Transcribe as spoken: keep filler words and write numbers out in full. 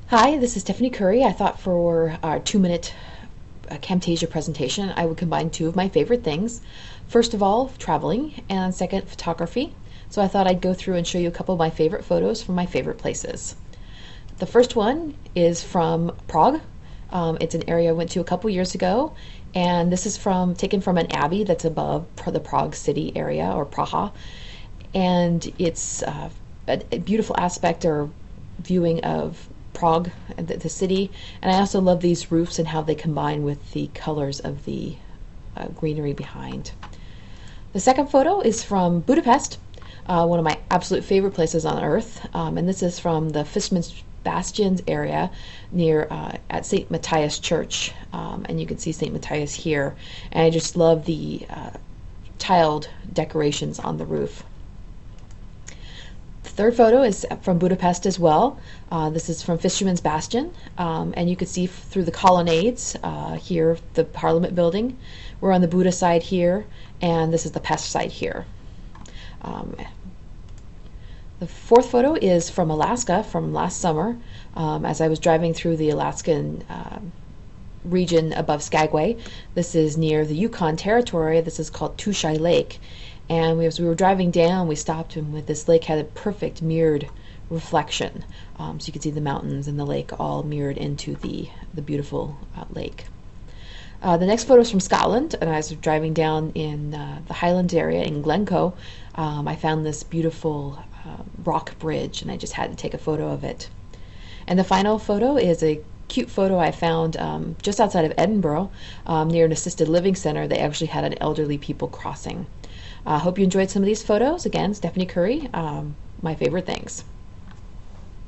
Hi, this is Stephanie Curry. I thought for our two minute uh, Camtasia presentation, I would combine two of my favorite things. First of all, traveling, and second, photography. So I thought I'd go through and show you a couple of my favorite photos from my favorite places. The first one is from Prague. Um, it's an area I went to a couple years ago, and this is from taken from an abbey that's above the Prague city area, or Praha. And it's uh, a, a beautiful aspect or viewing of Prague, the, the city, and I also love these roofs and how they combine with the colors of the uh, greenery behind. The second photo is from Budapest, uh, one of my absolute favorite places on earth, um, and this is from the Fisherman's Bastions area near uh, at Saint Matthias Church, um, and you can see Saint Matthias here, and I just love the uh, tiled decorations on the roof. The third photo is from Budapest as well. Uh, this is from Fisherman's Bastion, um, and you can see f- through the colonnades uh, here, the Parliament building. We're on the Buda side here, and this is the Pest side here. Um, the fourth photo is from Alaska from last summer, um, as I was driving through the Alaskan uh, region above Skagway. This is near the Yukon Territory. This is called Tushai Lake. And we, as we were driving down, we stopped, and with this lake had a perfect mirrored reflection. Um, so you could see the mountains and the lake all mirrored into the, the beautiful uh, lake. Uh, the next photo is from Scotland, and as I was driving down in uh, the Highlands area in Glencoe, um, I found this beautiful uh, rock bridge, and I just had to take a photo of it. And the final photo is a cute photo I found um, just outside of Edinburgh, um, near an assisted living center. They actually had an elderly people crossing. I uh, hope you enjoyed some of these photos. Again, Stephanie Curry, um, my favorite things.